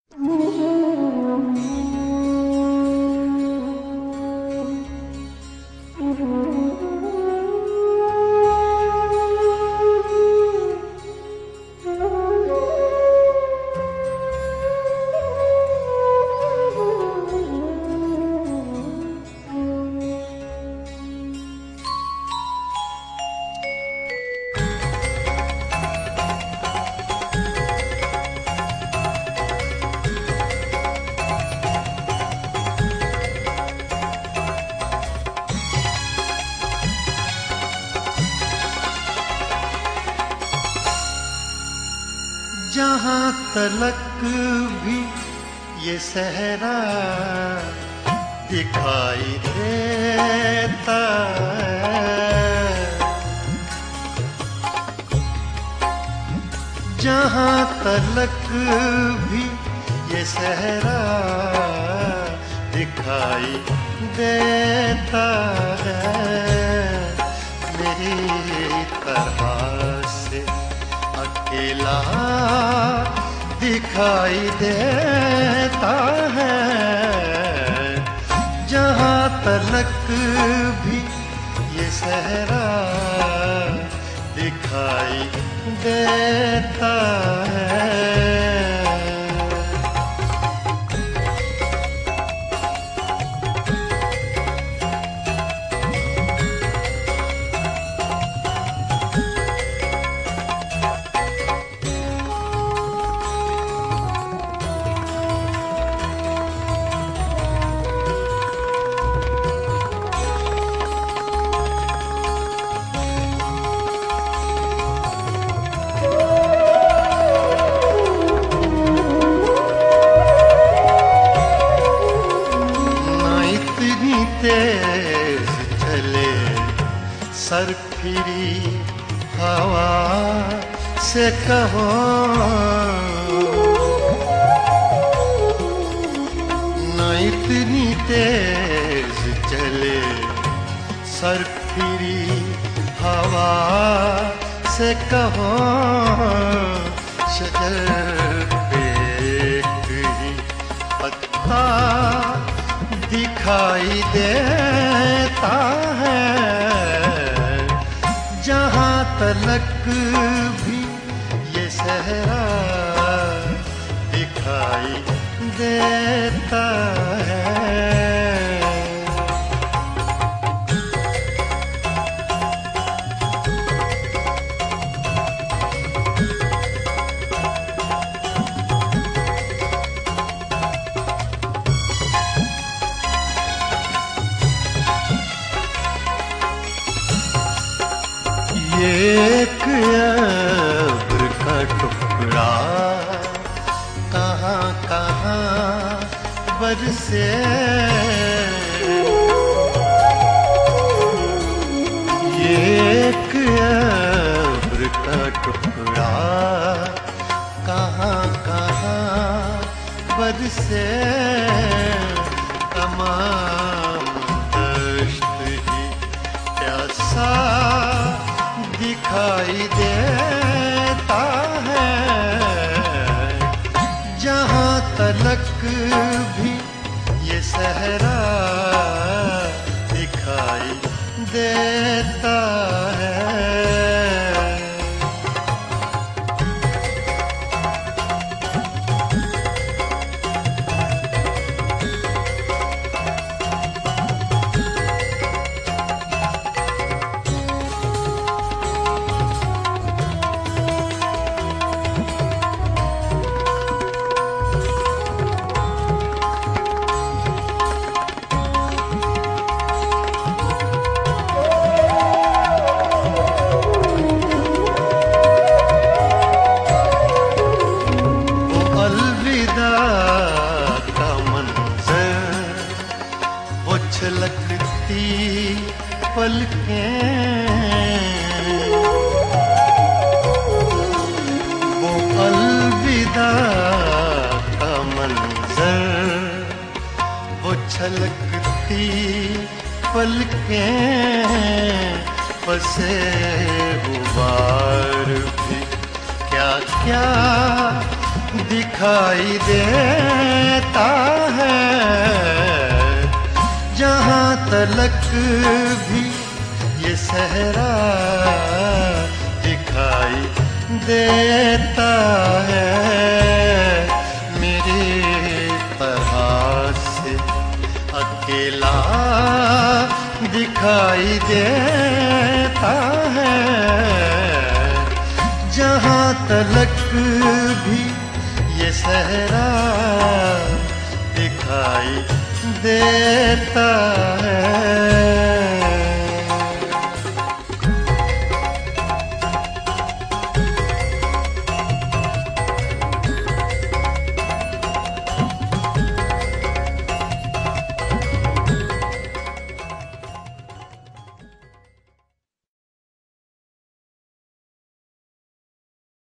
जहाँ तलक भी ये सहरा दिखाई देता है, जहाँ तलक भी ये सहरा दिखाई देता है, मेरी तरह से अकेला दिखाई देता है, जहाँ तलक भी ये सहरा दिखाई देता है। तेज चले सर फिरी हवा से कहो, न इतनी तेज चले सर फिरी हवा से कहो, शजर पे एक ही पत्ता दिखाई देता है, जहाँ तलक भी ये सहरा दिखाई देता है। एक अब्र का टुकड़ा कहाँ कहाँ बरसे, एक अब्र का टुकड़ा कहाँ कहाँ बरसे, तमाम दश्त ही प्यासा दिखाई देता है, जहाँ तलक भी ये सहरा दिखाई देता है। छलकती पलकें वो अलविदा का मंजर, वो छलकती पलकें पसे गुबार भी क्या क्या दिखाई देता है, जहाँ तलक भी ये सहरा दिखाई देता है। मेरी तरह से अकेला दिखाई देता है, जहाँ तलक भी ये सहरा दिखाई देता है।